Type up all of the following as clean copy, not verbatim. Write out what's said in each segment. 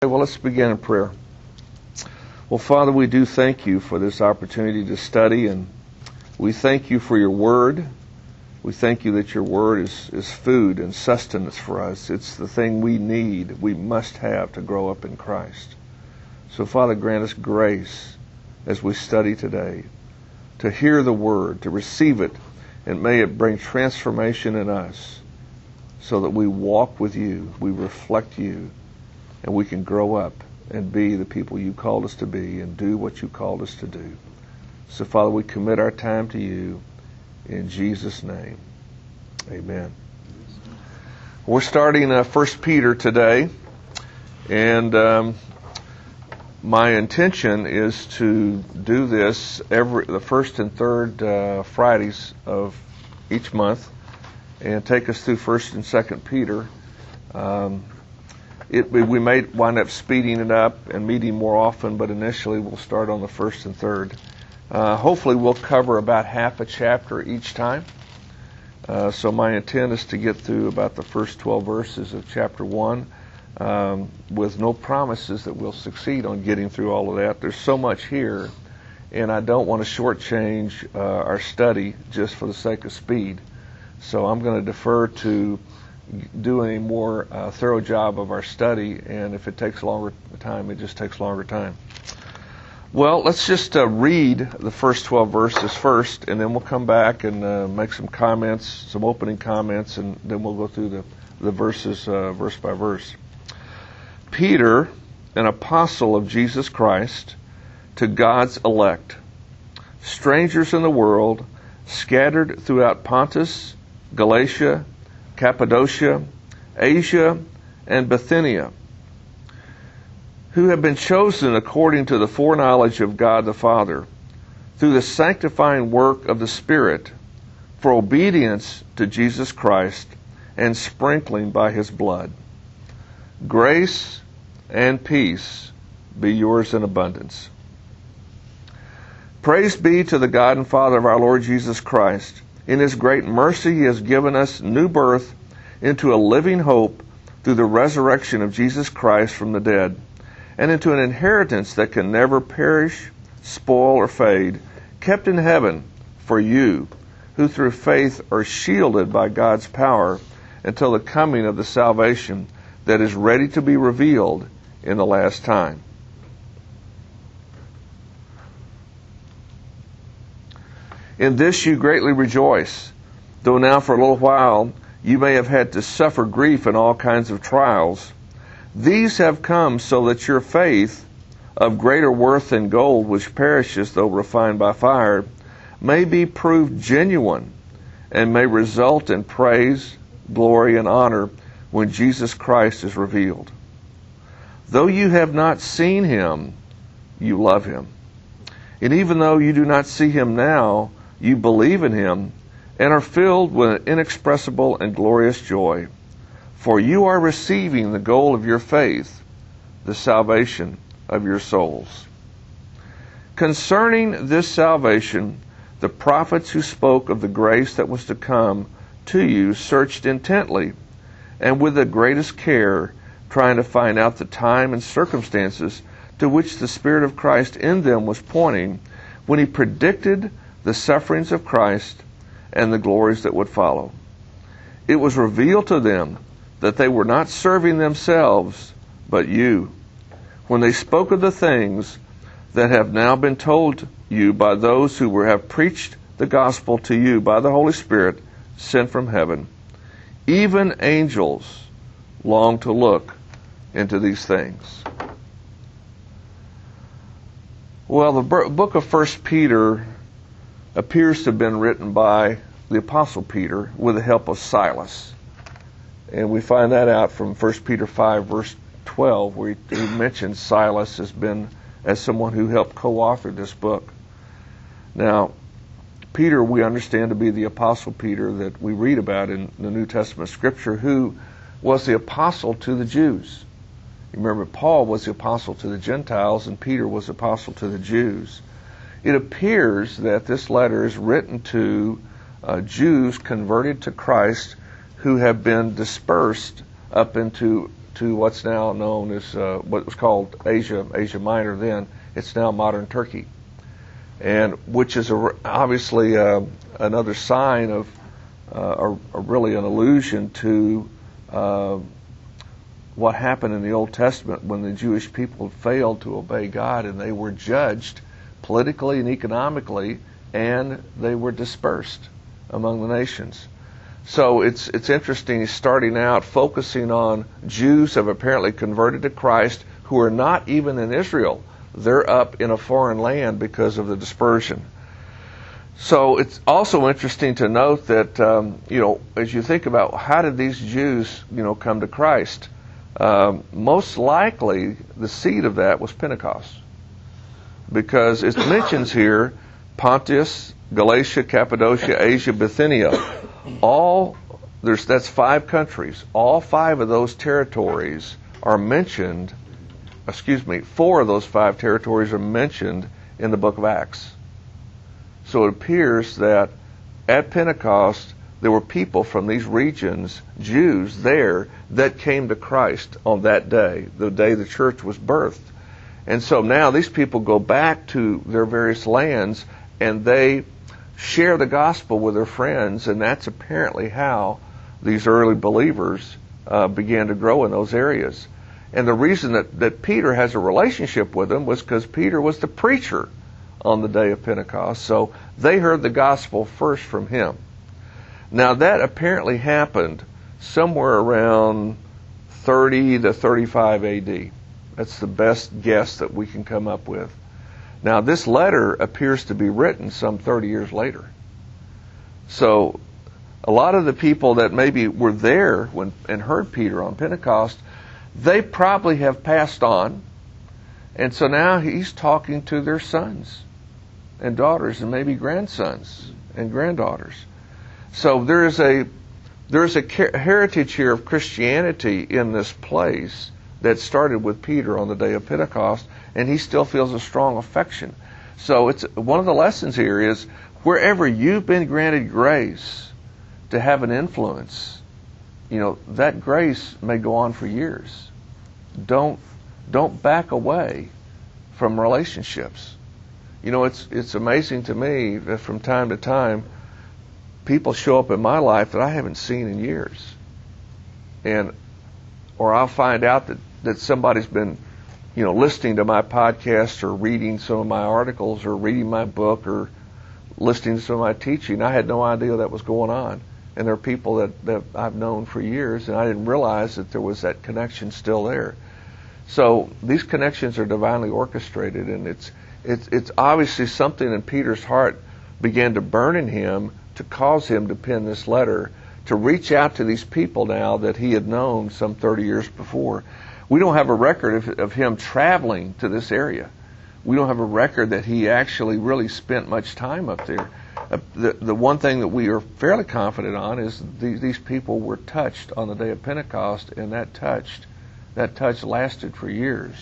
Well, let's begin in prayer. Well, Father, we do thank you for this opportunity to study, and we thank you for your word. We thank you that your word is food and sustenance for us. It's the thing we need, we must have to grow up in Christ. So, Father, grant us grace as we study today to hear the word, to receive it, and may it bring transformation in us so that we walk with you, we reflect you, and we can grow up and be the people you called us to be and do what you called us to do. So, Father, we commit our time to you in Jesus' name. Amen. We're starting 1 Peter today, and my intention is to do this the first and third Fridays of each month and take us through 1 and 2 Peter. We may wind up speeding it up and meeting more often, but initially we'll start on the first and third. Hopefully we'll cover about half a chapter each time. So my intent is to get through about the first 12 verses of chapter 1 with no promises that we'll succeed on getting through all of that. There's so much here, and I don't want to shortchange our study just for the sake of speed. So I'm going to defer to doing a more thorough job of our study, and if it takes longer time, it just takes longer time. Well, let's just read the first 12 verses first, and then we'll come back and make some comments, some opening comments, and then we'll go through the verses verse by verse. Peter, an apostle of Jesus Christ, to God's elect, strangers in the world, scattered throughout Pontus, Galatia, Cappadocia, Asia, and Bithynia, who have been chosen according to the foreknowledge of God the Father, through the sanctifying work of the Spirit, for obedience to Jesus Christ and sprinkling by His blood. Grace and peace be yours in abundance. Praise be to the God and Father of our Lord Jesus Christ. In His great mercy, He has given us new birth into a living hope through the resurrection of Jesus Christ from the dead, and into an inheritance that can never perish, spoil, or fade, kept in heaven for you, who through faith are shielded by God's power until the coming of the salvation that is ready to be revealed in the last time. In this you greatly rejoice, though now for a little while you may have had to suffer grief in all kinds of trials. These have come so that your faith, of greater worth than gold which perishes though refined by fire, may be proved genuine and may result in praise, glory, and honor when Jesus Christ is revealed. Though you have not seen Him, you love Him. And even though you do not see Him now, you believe in Him and are filled with an inexpressible and glorious joy. For you are receiving the goal of your faith, the salvation of your souls. Concerning this salvation, the prophets who spoke of the grace that was to come to you searched intently and with the greatest care, trying to find out the time and circumstances to which the Spirit of Christ in them was pointing when He predicted the sufferings of Christ and the glories that would follow. It was revealed to them that they were not serving themselves, but you, when they spoke of the things that have now been told you by those who have preached the gospel to you by the Holy Spirit sent from heaven. Even angels long to look into these things. Well, the book of 1 Peter appears to have been written by the Apostle Peter with the help of Silas. And we find that out from 1 Peter 5, verse 12, where he mentions Silas as someone who helped co-author this book. Now, Peter, we understand to be the Apostle Peter that we read about in the New Testament Scripture, who was the apostle to the Jews. You remember, Paul was the apostle to the Gentiles, and Peter was the apostle to the Jews. It appears that this letter is written to Jews converted to Christ who have been dispersed up into to what's now known as what was called Asia Minor then. It's now modern Turkey, and which is obviously another sign of, or really an allusion to what happened in the Old Testament when the Jewish people failed to obey God, and they were judged politically and economically, and they were dispersed among the nations. So it's interesting. He's starting out focusing on Jews who have apparently converted to Christ who are not even in Israel. They're up in a foreign land because of the dispersion. So it's also interesting to note that, as you think about how did these Jews, come to Christ, most likely the seed of that was Pentecost. Because it mentions here Pontus, Galatia, Cappadocia, Asia, Bithynia. That's 5 countries. All 5 of those territories are mentioned, 4 of those 5 territories are mentioned in the book of Acts. So it appears that at Pentecost, there were people from these regions, Jews there, that came to Christ on that day, the day the church was birthed. And so now these people go back to their various lands and they share the gospel with their friends, and that's apparently how these early believers began to grow in those areas. And the reason that Peter has a relationship with them was because Peter was the preacher on the day of Pentecost, so they heard the gospel first from him. Now that apparently happened somewhere around 30 to 35 AD. That's the best guess that we can come up with. Now, this letter appears to be written some 30 years later. So, a lot of the people that maybe were there and heard Peter on Pentecost, they probably have passed on. And so now he's talking to their sons and daughters and maybe grandsons and granddaughters. So there is a heritage here of Christianity in this place that started with Peter on the day of Pentecost, and he still feels a strong affection. So it's one of the lessons here is wherever you've been granted grace to have an influence, that grace may go on for years. Don't back away from relationships. It's amazing to me that from time to time people show up in my life that I haven't seen in years. Or I'll find out that somebody's been, listening to my podcast or reading some of my articles or reading my book or listening to some of my teaching. I had no idea that was going on. And there are people that I've known for years, and I didn't realize that there was that connection still there. So these connections are divinely orchestrated, and it's obviously something in Peter's heart began to burn in him to cause him to pen this letter, to reach out to these people now that he had known some 30 years before. We don't have a record of him traveling to this area. We don't have a record that he actually really spent much time up there. The one thing that we are fairly confident on is these people were touched on the day of Pentecost, and that touch lasted for years.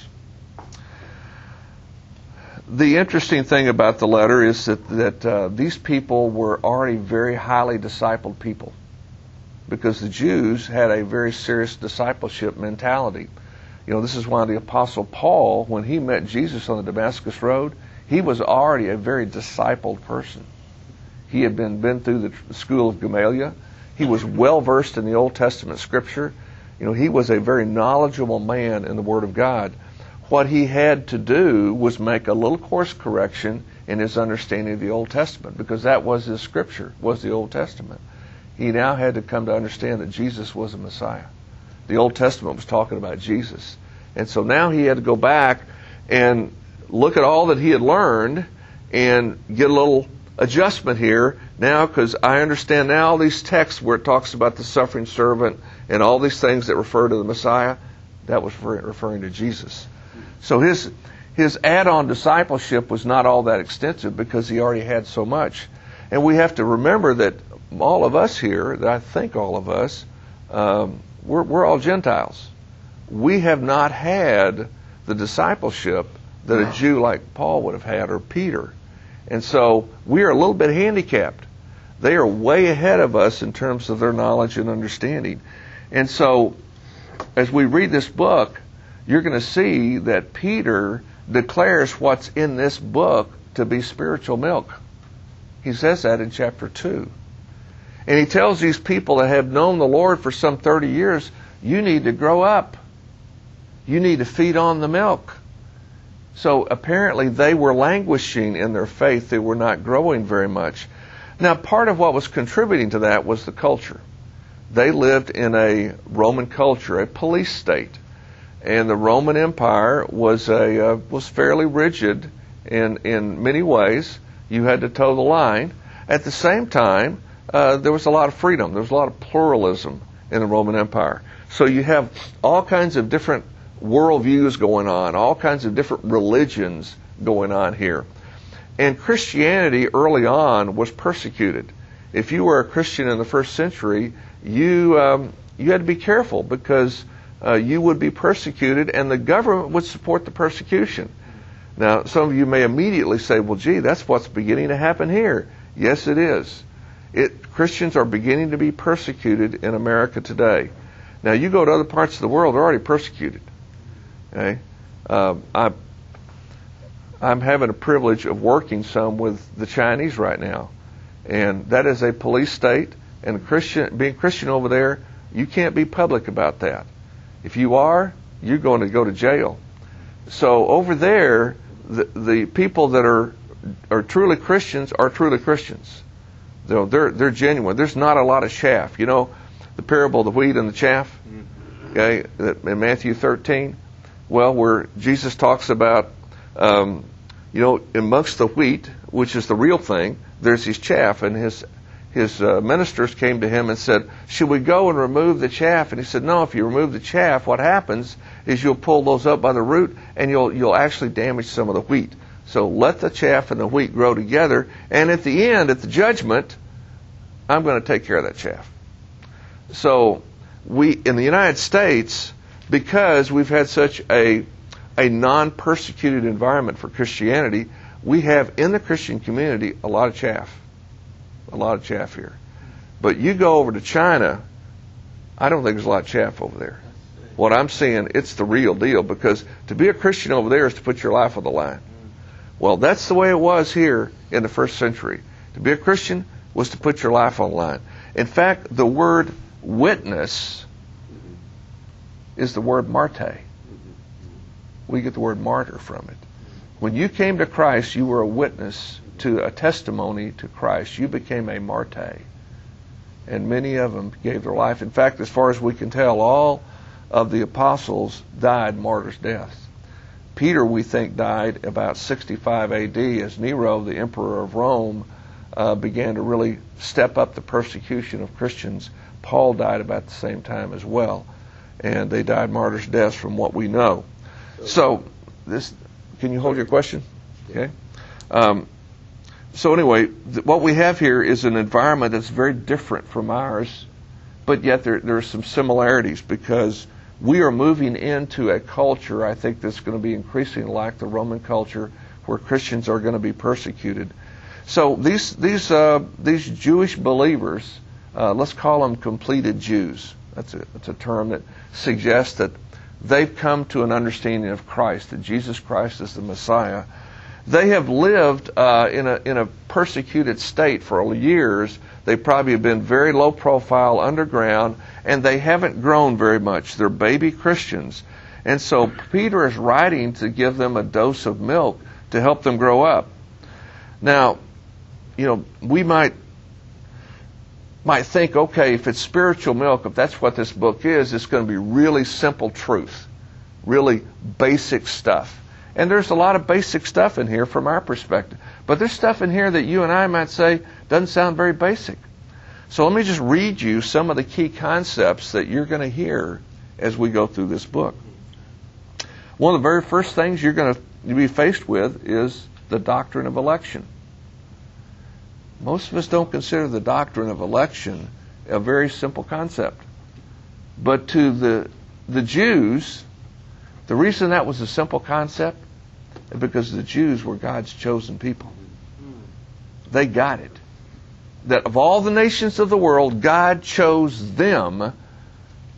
The interesting thing about the letter is that these people were already very highly discipled people, because the Jews had a very serious discipleship mentality. This is why the Apostle Paul, when he met Jesus on the Damascus Road, he was already a very discipled person. He had been through the school of Gamaliel. He was well versed in the Old Testament Scripture. He was a very knowledgeable man in the Word of God. What he had to do was make a little course correction in his understanding of the Old Testament, because that was his Scripture, was the Old Testament. He now had to come to understand that Jesus was a Messiah. The Old Testament was talking about Jesus. And so now he had to go back and look at all that he had learned and get a little adjustment here now, because I understand now all these texts where it talks about the suffering servant and all these things that refer to the Messiah, that was referring to Jesus. So his add-on discipleship was not all that extensive because he already had so much. And we have to remember that all of us here, I think all of us, we're all Gentiles. We have not had the discipleship that a Jew like Paul would have had, or Peter. And so we are a little bit handicapped. They are way ahead of us in terms of their knowledge and understanding. And so as we read this book, you're going to see that Peter declares what's in this book to be spiritual milk. He says that in chapter 2. And he tells these people that have known the Lord for some 30 years, you need to grow up. You need to feed on the milk. So apparently they were languishing in their faith. They were not growing very much. Now, part of what was contributing to that was the culture. They lived in a Roman culture, a police state. And the Roman Empire was fairly rigid in many ways. You had to toe the line. At the same time, there was a lot of freedom. There was a lot of pluralism in the Roman Empire. So you have all kinds of different worldviews going on, all kinds of different religions going on here. And Christianity early on was persecuted. If you were a Christian in the first century, you had to be careful because you would be persecuted and the government would support the persecution. Now, some of you may immediately say, well, gee, that's what's beginning to happen here. Yes, it is. Christians are beginning to be persecuted in America today. Now, you go to other parts of the world, they're already persecuted. Okay? I'm having a privilege of working some with the Chinese right now. And that is a police state. And being Christian over there, you can't be public about that. If you are, you're going to go to jail. So over there, the people that are truly Christians are truly Christians. They're genuine. There's not a lot of chaff. You know, the parable of the wheat and the chaff, okay, in Matthew 13. Well, where Jesus talks about, amongst the wheat, which is the real thing, there's his chaff, and his ministers came to him and said, should we go and remove the chaff? And he said, no, if you remove the chaff, what happens is you'll pull those up by the root and you'll actually damage some of the wheat. So let the chaff and the wheat grow together, and at the end, at the judgment, I'm going to take care of that chaff. So we, in the United States, because we've had such a non-persecuted environment for Christianity, we have in the Christian community a lot of chaff. A lot of chaff here. But you go over to China, I don't think there's a lot of chaff over there. What I'm seeing, it's the real deal, because to be a Christian over there is to put your life on the line. Well, that's the way it was here in the first century. To be a Christian was to put your life on the line. In fact, the word witness is the word marte. We get the word martyr from it. When you came to Christ, you were a witness to a testimony to Christ. You became a marte. And many of them gave their life. In fact, as far as we can tell, all of the apostles died martyr's death. Peter, we think, died about 65 AD as Nero, the emperor of Rome, began to really step up the persecution of Christians. Paul died about the same time as well. And they died martyr's deaths from what we know. So, can you hold your question? Okay. So anyway, what we have here is an environment that's very different from ours, but yet there are some similarities, because we are moving into a culture, I think, that's going to be increasingly like the Roman culture, where Christians are going to be persecuted. So these Jewish believers, let's call them completed Jews. That's a term that suggests that they've come to an understanding of Christ, that Jesus Christ is the Messiah. They have lived in a persecuted state for years. They probably have been very low profile, underground, and they haven't grown very much. They're baby Christians. And so Peter is writing to give them a dose of milk to help them grow up. Now, we might think, okay, if it's spiritual milk, if that's what this book is, it's going to be really simple truth, really basic stuff. And there's a lot of basic stuff in here from our perspective. But there's stuff in here that you and I might say doesn't sound very basic. So let me just read you some of the key concepts that you're going to hear as we go through this book. One of the very first things you're going to be faced with is the doctrine of election. Most of us don't consider the doctrine of election a very simple concept. But to the Jews, the reason that was a simple concept is because the Jews were God's chosen people. They got it. That of all the nations of the world, God chose them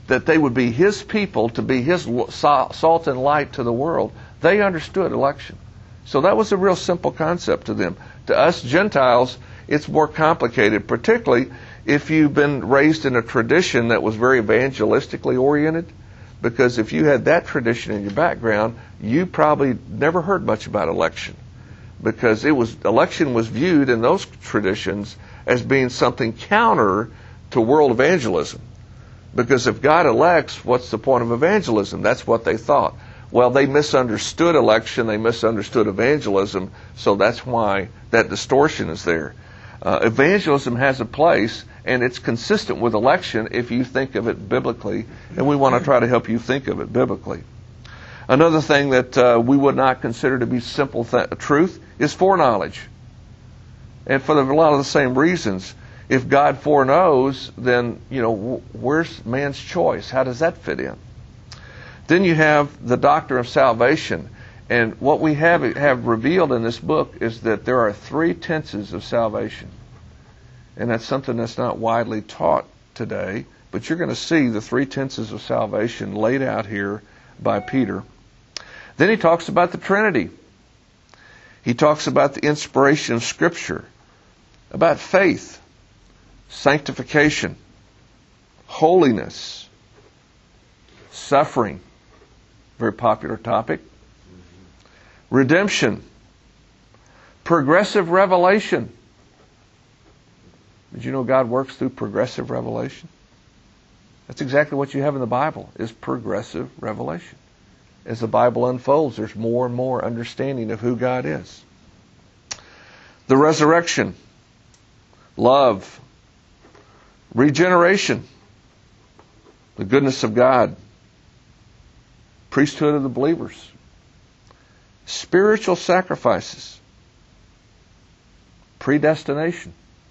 that they would be His people, to be His salt and light to the world, they understood election. So that was a real simple concept to them. To us Gentiles, it's more complicated, particularly if you've been raised in a tradition that was very evangelistically oriented, because if you had that tradition in your background, you probably never heard much about election, because election was viewed in those traditions as being something counter to world evangelism. Because if God elects, what's the point of evangelism? That's what they thought. Well, they misunderstood election, they misunderstood evangelism, so that's why that distortion is there. Evangelism has a place, and it's consistent with election if you think of it biblically, and we want to try to help you think of it biblically. Another thing that we would not consider to be simple truth is foreknowledge. And for a lot of the same reasons. If God foreknows, then, where's man's choice? How does that fit in? Then you have the doctrine of salvation. And what we have revealed in this book is that there are 3 tenses of salvation. And that's something that's not widely taught today, but you're going to see the 3 tenses of salvation laid out here by Peter. Then he talks about the Trinity. He talks about the inspiration of Scripture, about faith, sanctification, holiness, suffering, very popular topic, redemption, progressive revelation. Did you know God works through progressive revelation? That's exactly what you have in the Bible, is progressive revelation. As the Bible unfolds, there's more and more understanding of who God is. The resurrection, love, regeneration, the goodness of God, priesthood of the believers, spiritual sacrifices, predestination,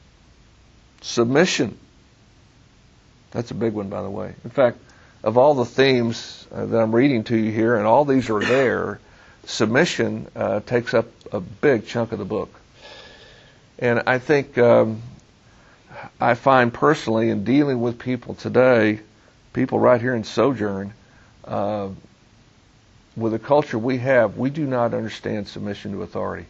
submission. That's a big one, by the way. In fact, of all the themes that I'm reading to you here, and all these are there, submission takes up a big chunk of the book. And I think I find personally in dealing with people today, people right here in Sojourn, with the culture we have, we do not understand submission to authority.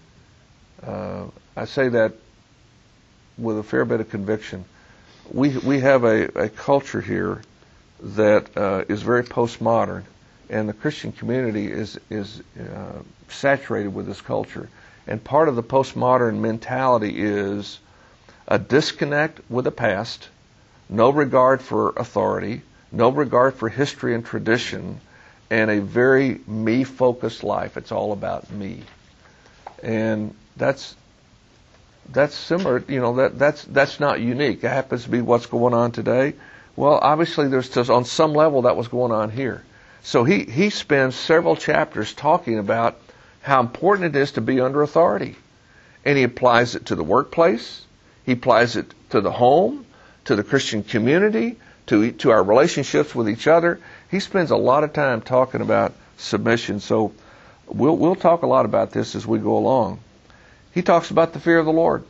I say that with a fair bit of conviction. We have a culture here that is very postmodern, and the Christian community is saturated with this culture. And part of the postmodern mentality is a disconnect with the past, no regard for authority, no regard for history and tradition, and a very me-focused life. It's all about me. And that's similar, that's not unique. It happens to be what's going on today. Well, obviously there's just, on some level, that was going on here. So he spends several chapters talking about how important it is to be under authority. And he applies it to the workplace. He applies it to the home, to the Christian community, to our relationships with each other. He spends a lot of time talking about submission. So we'll talk a lot about this as we go along. He talks about the fear of the Lord.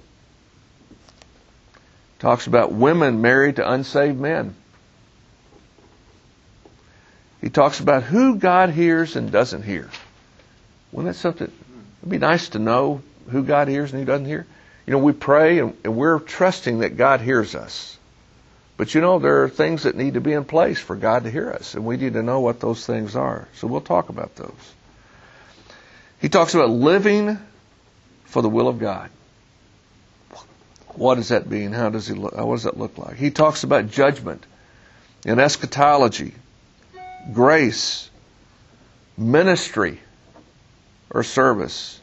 Talks about women married to unsaved men. He talks about who God hears and doesn't hear. Wouldn't that something? It'd be nice to know who God hears and who doesn't hear. We pray and we're trusting that God hears us. But there are things that need to be in place for God to hear us, and we need to know what those things are. So we'll talk about those. He talks about living for the will of God. What does that mean? What does that look like? He talks about judgment and eschatology, grace, ministry, or service.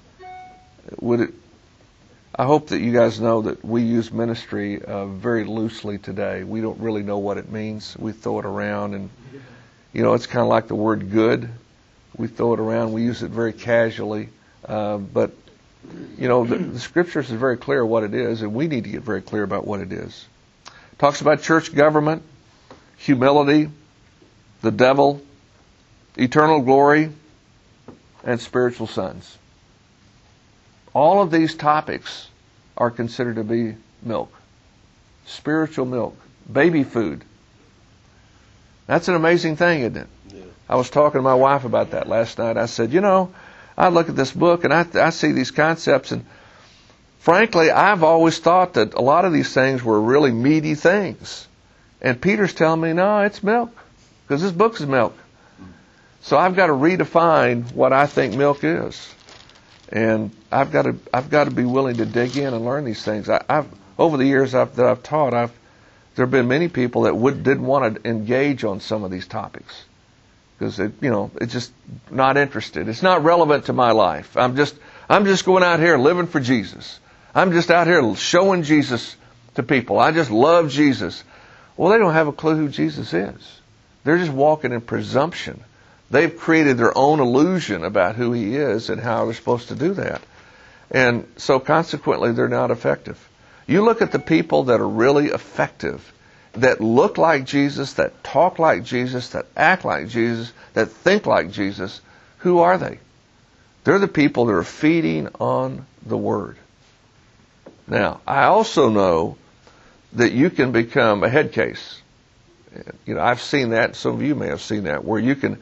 I hope that you guys know that we use ministry very loosely today. We don't really know what it means. We throw it around, and it's kind of like the word good. We throw it around. We use it very casually, but the Scriptures is very clear what it is, and we need to get very clear about what it is. Talks about church government, humility, the devil, eternal glory, and spiritual sons. All of these topics are considered to be milk, spiritual milk, baby food. That's an amazing thing, isn't it? Yeah. I was talking to my wife about that last night. I said, I look at this book and I see these concepts, and frankly, I've always thought that a lot of these things were really meaty things. And Peter's telling me, no, it's milk, because this book is milk. So I've got to redefine what I think milk is. And I've got to be willing to dig in and learn these things. I've over the years that I've taught, there have been many people that didn't want to engage on some of these topics because it's just not interested. It's not relevant to my life. I'm just going out here living for Jesus. I'm just out here showing Jesus to people. I just love Jesus. Well, they don't have a clue who Jesus is. They're just walking in presumption. They've created their own illusion about who He is and how they're supposed to do that. And so consequently, they're not effective. You look at the people that are really effective, that look like Jesus, that talk like Jesus, that act like Jesus, that think like Jesus, who are they? They're the people that are feeding on the Word. Now, I also know that you can become a head case. I've seen that. Some of you may have seen that, where you can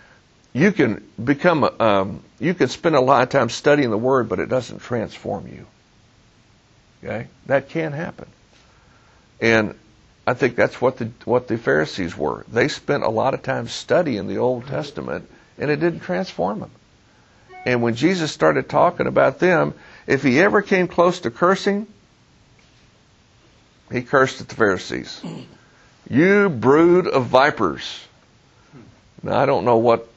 become, you can spend a lot of time studying the Word, but it doesn't transform you. Okay? That can happen. And I think that's what the Pharisees were. They spent a lot of time studying the Old Testament, and it didn't transform them. And when Jesus started talking about them, if He ever came close to cursing, He cursed at the Pharisees. You brood of vipers. Now, I don't know what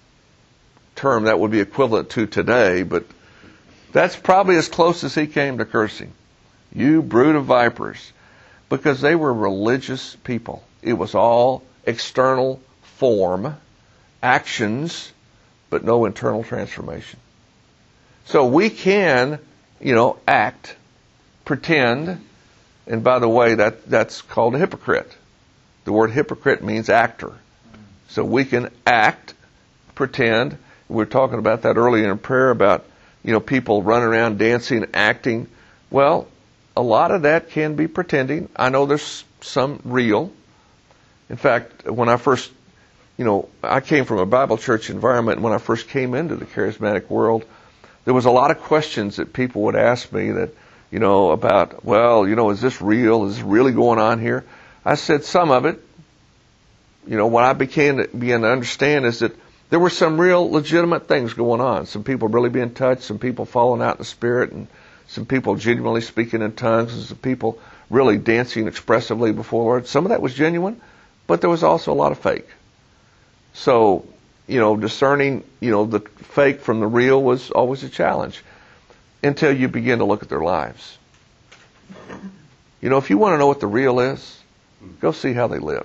term that would be equivalent to today, but that's probably as close as He came to cursing. You brood of vipers. Because they were religious people. It was all external form, actions, but no internal transformation. So we can, act, pretend, and by the way, that's called a hypocrite. The word hypocrite means actor. So we can act, pretend. We were talking about that earlier in prayer about, people running around dancing, acting. Well, a lot of that can be pretending. I know there's some real. In fact, when I first, I came from a Bible church environment, and when I first came into the charismatic world, there was a lot of questions that people would ask me that, about, is this real? Is this really going on here? I said some of it. What I began to understand is that there were some real legitimate things going on. Some people really being touched, some people falling out in the Spirit, and some people genuinely speaking in tongues, and some people really dancing expressively before the Lord. Some of that was genuine, but there was also a lot of fake. So, discerning, the fake from the real was always a challenge until you begin to look at their lives. If you want to know what the real is, go see how they live.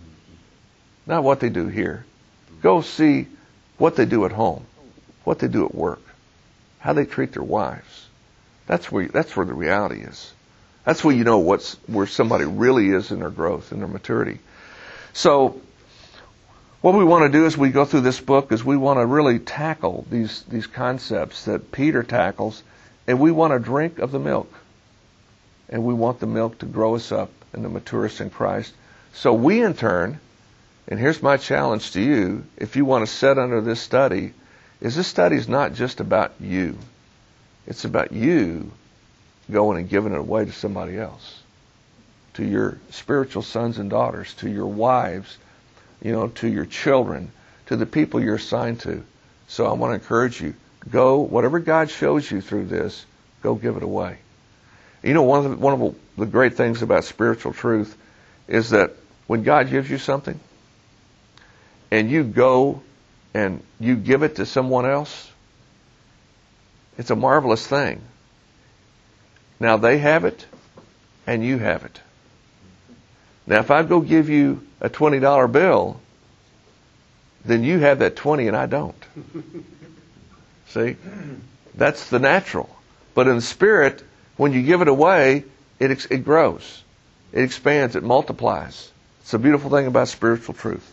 Not what they do here. Go see what they do at home, what they do at work, how they treat their wives. That's where the reality is. That's where you know where somebody really is in their growth, in their maturity. So, what we want to do as we go through this book is we want to really tackle these concepts that Peter tackles, and we want to drink of the milk. And we want the milk to grow us up and to mature us in Christ. So we in turn, and here's my challenge to you, if you want to sit under this study, is this study is not just about you. It's about you going and giving it away to somebody else, to your spiritual sons and daughters, to your wives, to your children, to the people you're assigned to. So I want to encourage you, go, whatever God shows you through this, go give it away. One of the great things about spiritual truth is that when God gives you something, and you go and you give it to someone else, it's a marvelous thing. Now they have it, and you have it. Now if I go give you a $20 bill, then you have that 20 and I don't. See? That's the natural. But in the Spirit, when you give it away, it grows. It expands. It multiplies. It's a beautiful thing about spiritual truth.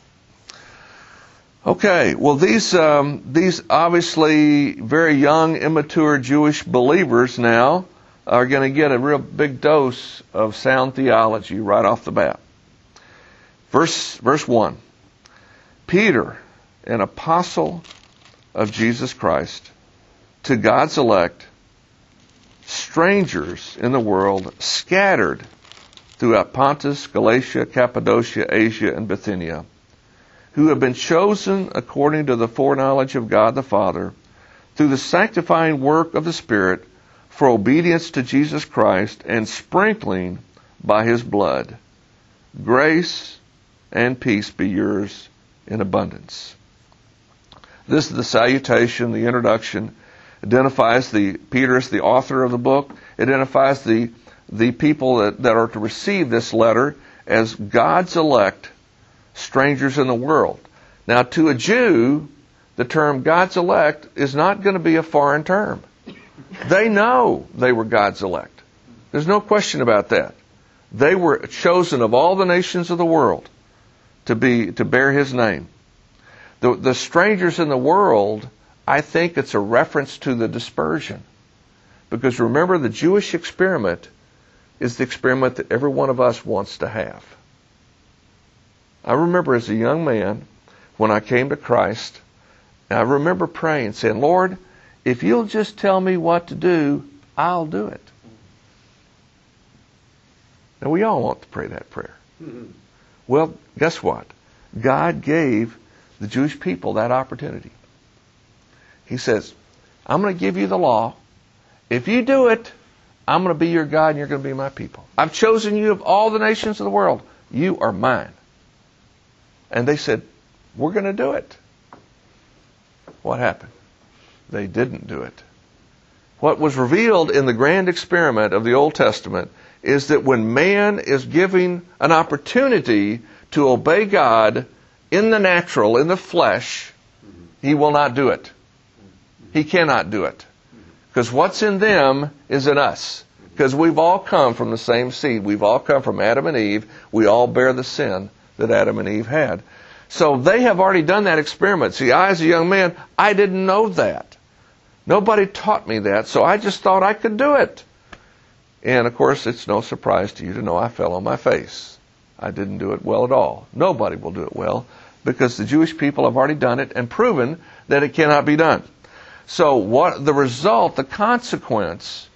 Okay, well these obviously very young, immature Jewish believers now are going to get a real big dose of sound theology right off the bat. Verse 1. Peter, an apostle of Jesus Christ, to God's elect, strangers in the world, scattered throughout Pontus, Galatia, Cappadocia, Asia, and Bithynia, who have been chosen according to the foreknowledge of God the Father, through the sanctifying work of the Spirit, for obedience to Jesus Christ and sprinkling by His blood. Grace and peace be yours in abundance. This is the salutation, the introduction. Identifies Peter as the author of the book. Identifies the people that are to receive this letter as God's elect, strangers in the world. Now, to a Jew, the term God's elect is not going to be a foreign term. They know they were God's elect. There's no question about that. They were chosen of all the nations of the world to bear His name. The strangers in the world, I think it's a reference to the dispersion. Because remember, the Jewish experiment is the experiment that every one of us wants to have. I remember as a young man, when I came to Christ, I remember praying, saying, Lord, if you'll just tell me what to do, I'll do it. Now, we all want to pray that prayer. Well, guess what? God gave the Jewish people that opportunity. He says, I'm going to give you the law. If you do it, I'm going to be your God and you're going to be my people. I've chosen you of all the nations of the world. You are mine. And they said, we're going to do it. What happened? They didn't do it. What was revealed in the grand experiment of the Old Testament is that when man is given an opportunity to obey God in the natural, in the flesh, he will not do it. He cannot do it. Because what's in them is in us. Because we've all come from the same seed. We've all come from Adam and Eve. We all bear the sin that Adam and Eve had. So they have already done that experiment. See, I, as a young man, I didn't know that. Nobody taught me that, so I just thought I could do it. And, of course, it's no surprise to you to know I fell on my face. I didn't do it well at all. Nobody will do it well because the Jewish people have already done it and proven that it cannot be done. So what the result, the consequence,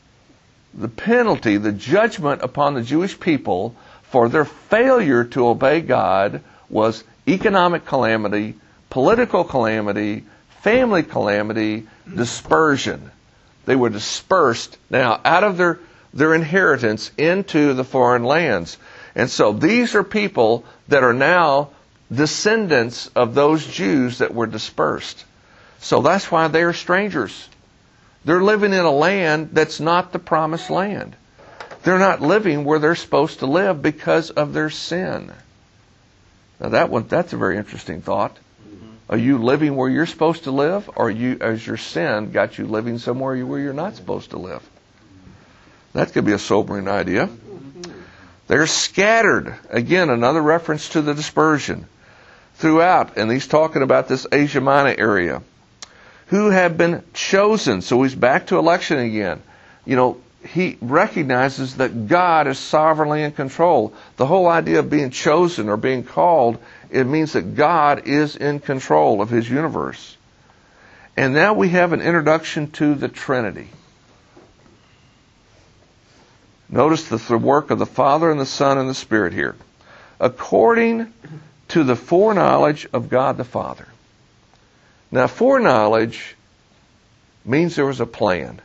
the penalty, the judgment upon the Jewish people for their failure to obey God was economic calamity, political calamity, family calamity, dispersion. They were dispersed now out of their inheritance into the foreign lands. And so these are people that are now descendants of those Jews that were dispersed. So that's why they are strangers. They're living in a land that's not the promised land. They're not living where they're supposed to live because of their sin. Now that's a very interesting thought. Are you living where you're supposed to live, or has your sin got you living somewhere where you're not supposed to live? That could be a sobering idea. They're scattered. Again, another reference to the dispersion throughout. And he's talking about this Asia Minor area. Who have been chosen. So he's back to election again. You know, he recognizes that God is sovereignly in control. The whole idea of being chosen or being called, it means that God is in control of His universe. And now we have an introduction to the Trinity. Notice the work of the Father and the Son and the Spirit here. According to the foreknowledge of God the Father. Now, foreknowledge means there was a plan.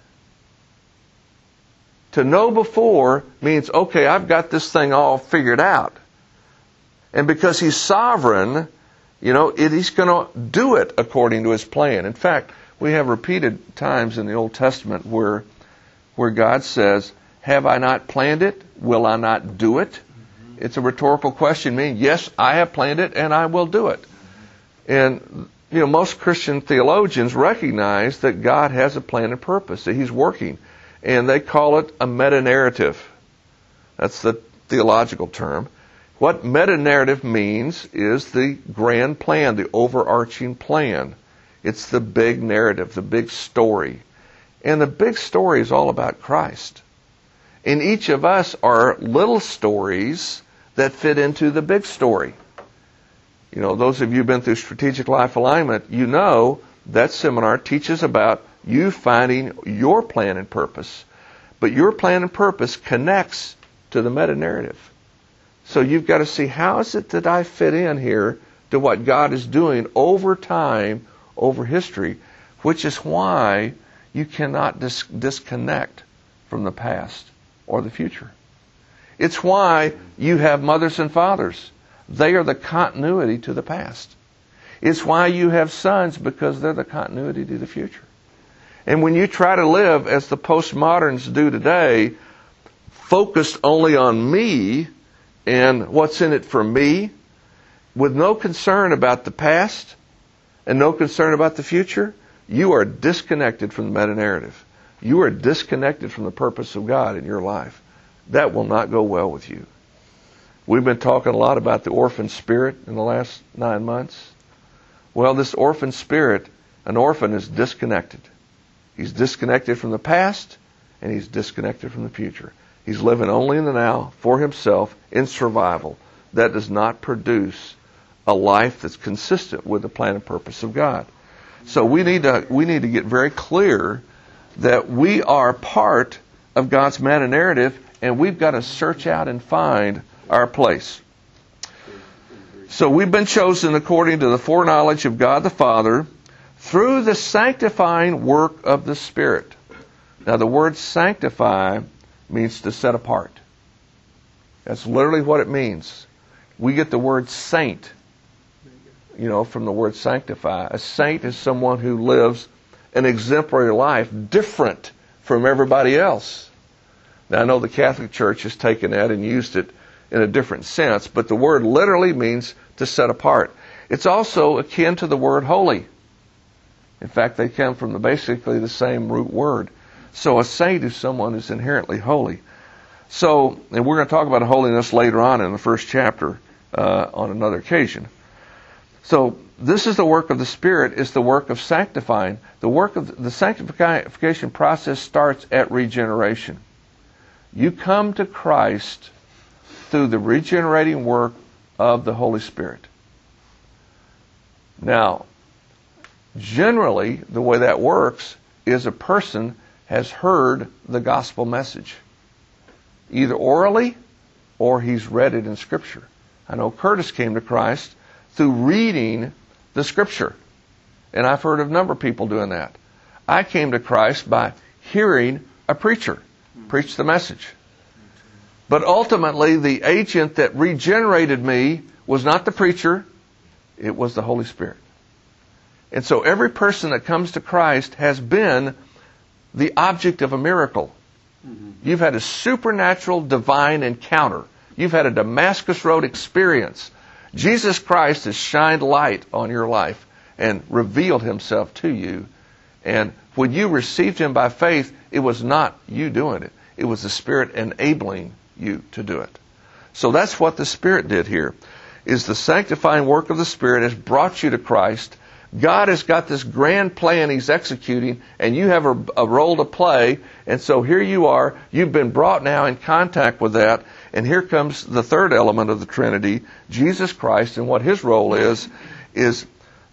To know before means, okay, I've got this thing all figured out. And because He's sovereign, He's going to do it according to His plan. In fact, we have repeated times in the Old Testament where God says, have I not planned it? Will I not do it? It's a rhetorical question, meaning, yes, I have planned it and I will do it. And most Christian theologians recognize that God has a plan and purpose, that He's working. And they call it a meta-narrative. That's the theological term. What meta-narrative means is the grand plan, the overarching plan. It's the big narrative, the big story. And the big story is all about Christ. And each of us are little stories that fit into the big story. You know, those of you who've been through Strategic Life Alignment, you know that seminar teaches about you finding your plan and purpose. But your plan and purpose connects to the meta-narrative. So you've got to see, how is it that I fit in here to what God is doing over time, over history, which is why you cannot disconnect from the past or the future. It's why you have mothers and fathers. They are the continuity to the past. It's why you have sons, because they're the continuity to the future. And when you try to live as the postmoderns do today, focused only on me and what's in it for me, with no concern about the past and no concern about the future, you are disconnected from the meta-narrative. You are disconnected from the purpose of God in your life. That will not go well with you. We've been talking a lot about the orphan spirit in the last 9 months. Well, this orphan spirit, an orphan is disconnected. He's disconnected from the past, and he's disconnected from the future. He's living only in the now, for himself, in survival. That does not produce a life that's consistent with the plan and purpose of God. So we need to get very clear that we are part of God's meta-narrative, and we've got to search out and find our place. So we've been chosen according to the foreknowledge of God the Father through the sanctifying work of the Spirit. Now the word sanctify means to set apart. That's literally what it means. We get the word saint, from the word sanctify. A saint is someone who lives an exemplary life different from everybody else. Now I know the Catholic Church has taken that and used it in a different sense, but the word literally means to set apart. It's also akin to the word holy. In fact, they come from basically the same root word. So a saint is someone who's inherently holy. So, and we're going to talk about holiness later on in the first chapter on another occasion. So this is the work of the Spirit, is the work of sanctifying. The work of the sanctification process starts at regeneration. You come to Christ through the regenerating work of the Holy Spirit. Now, generally, the way that works is a person has heard the gospel message, either orally or he's read it in Scripture. I know Curtis came to Christ through reading the Scripture, and I've heard of a number of people doing that. I came to Christ by hearing a preacher preach the message. But ultimately, the agent that regenerated me was not the preacher, it was the Holy Spirit. And so every person that comes to Christ has been the object of a miracle. You've had a supernatural divine encounter. You've had a Damascus Road experience. Jesus Christ has shined light on your life and revealed himself to you. And when you received him by faith, it was not you doing it. It was the Spirit enabling you to do it. So that's what the Spirit did here, is the sanctifying work of the Spirit has brought you to Christ. God has got this grand plan he's executing, and you have a role to play. And so here you are. You've been brought now in contact with that. And here comes the third element of the Trinity, Jesus Christ. And what his role is his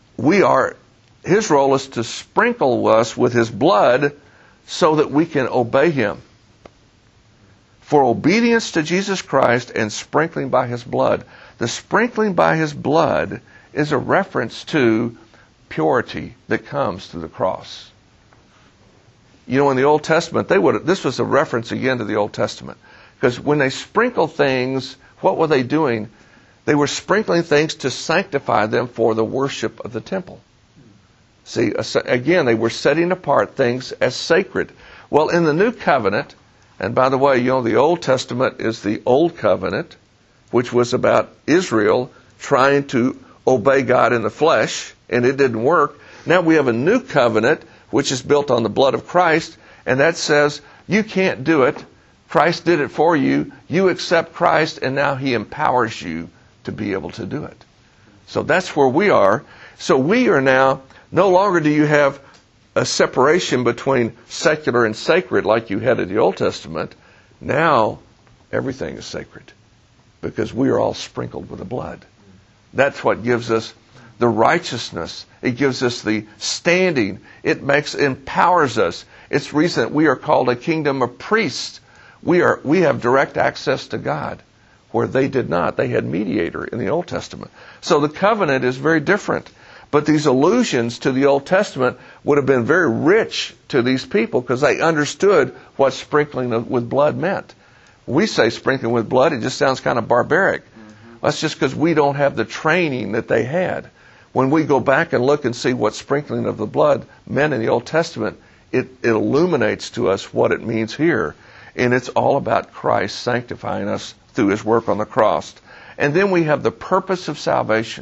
role is to sprinkle us with his blood so that we can obey him. For obedience to Jesus Christ and sprinkling by his blood. The sprinkling by his blood is a reference to purity that comes through the cross. In the Old Testament, this was a reference again to the Old Testament. Because when they sprinkled things, what were they doing? They were sprinkling things to sanctify them for the worship of the temple. See, again, they were setting apart things as sacred. Well, in the New Covenant, and by the way, the Old Testament is the Old Covenant, which was about Israel trying to obey God in the flesh, and it didn't work. Now we have a new covenant, which is built on the blood of Christ, and that says you can't do it. Christ did it for you. You accept Christ, and now he empowers you to be able to do it. So that's where we are. So we are now, no longer do you have a separation between secular and sacred like you had in the Old Testament. Now everything is sacred. because we are all sprinkled with the blood. That's what gives us the righteousness. It gives us the standing. It empowers us. It's the reason that we are called a kingdom of priests. We have direct access to God, where they did not. They had mediator in the Old Testament. So the covenant is very different. But these allusions to the Old Testament would have been very rich to these people because they understood what sprinkling with blood meant. We say sprinkling with blood, it just sounds kind of barbaric. That's just because we don't have the training that they had. When we go back and look and see what sprinkling of the blood meant in the Old Testament, it illuminates to us what it means here. And it's all about Christ sanctifying us through His work on the cross. And then we have the purpose of salvation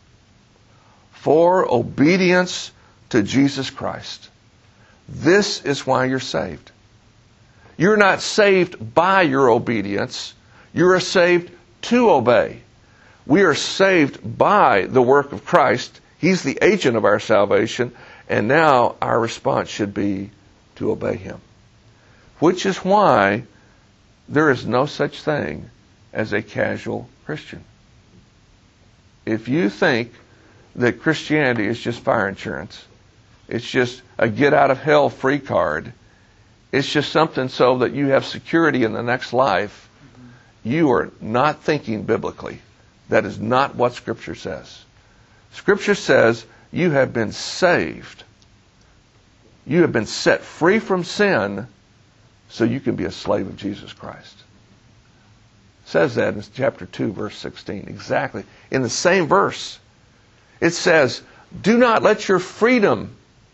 for obedience to Jesus Christ. This is why you're saved. You're not saved by your obedience. You are saved to obey. We are saved by the work of Christ. He's the agent of our salvation. And now our response should be to obey Him. Which is why there is no such thing as a casual Christian. If you think that Christianity is just fire insurance, it's just a get-out-of-hell free card, it's just something so that you have security in the next life, you are not thinking biblically. That is not what Scripture says. Scripture says you have been saved. You have been set free from sin so you can be a slave of Jesus Christ. It says that in chapter 2, verse 16. Exactly. In the same verse, it says, do not let your freedom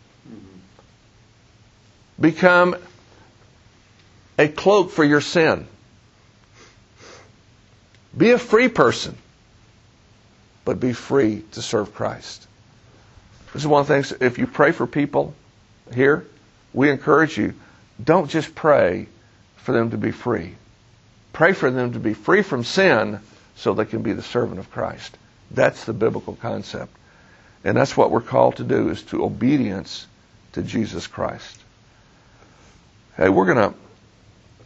become a cloak for your sin. Be a free person, but be free to serve Christ. This is one of the things, if you pray for people here, we encourage you, don't just pray for them to be free. Pray for them to be free from sin so they can be the servant of Christ. That's the biblical concept. And that's what we're called to do, is to obedience to Jesus Christ. Hey, we're going to